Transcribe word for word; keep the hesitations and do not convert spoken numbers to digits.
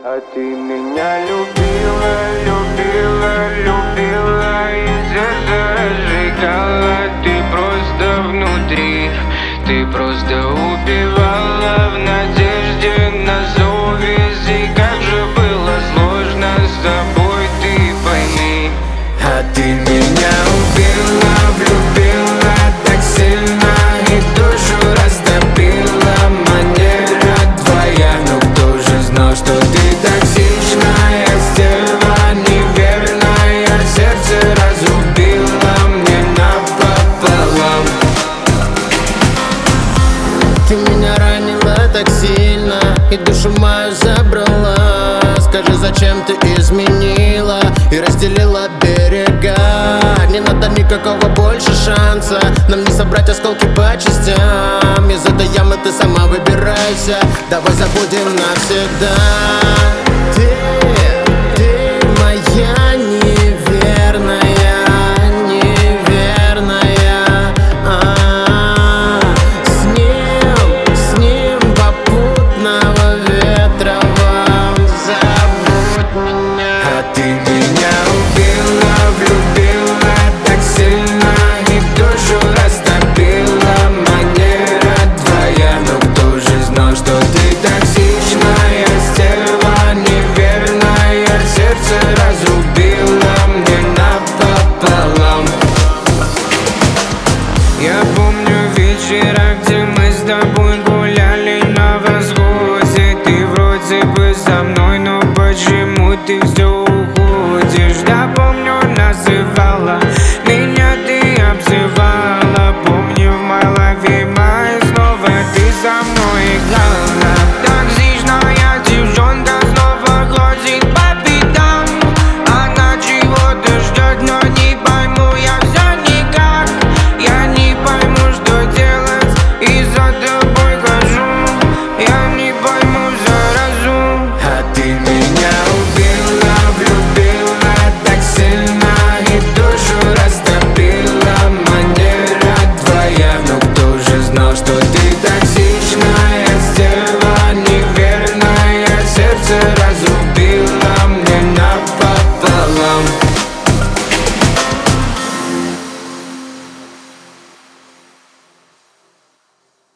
А ты меня любила, любила, любила, и сердце разжигала. Ты просто внутри, ты просто убивала в надежде на совесть. И как же было сложно с тобой, ты пойми. А ты меня убила, влюбила так сильно и душу растопила. Манера твоя, ну кто же знал, что ты токсичная стерва, неверная, сердце разрубила мне напополам. Ты меня ранила так сильно и душу мою забрала. Скажи, зачем ты изменила и разделила берега? Не надо никакого больше шанса нам не собрать осколки по частям. Из этой ямы ты сама выбирайся, давай забудем навсегда. Ты, ты моя неверная, неверная. А, с ним, с ним попутного ветра вам забудь меня. А ты меня убила, влюбила так сильно и душу растопила. Манера твоя, ну кто же знал, что ты токсичная стерва, неверная, сердце разрубила мне напополам. Я помню вечера, где мы с тобой гуляли на восходе. Ты вроде бы со мной, но почему ты все уходишь? Я помню, называла меня, ты обзывала. Помню, в моей голове снова ты со мной играла. Токсичная девчонка снова ходит по пятам. Она чего-то ждет, но не пойму я все никак. Я не пойму, что делать, и за тобой хожу. Я не пойму заразу. А ты меня убила, влюбила так сильно и душу растопила. Манера твоя, ну кто же знал, что ты токсичная стерва, неверная, сердце разбила.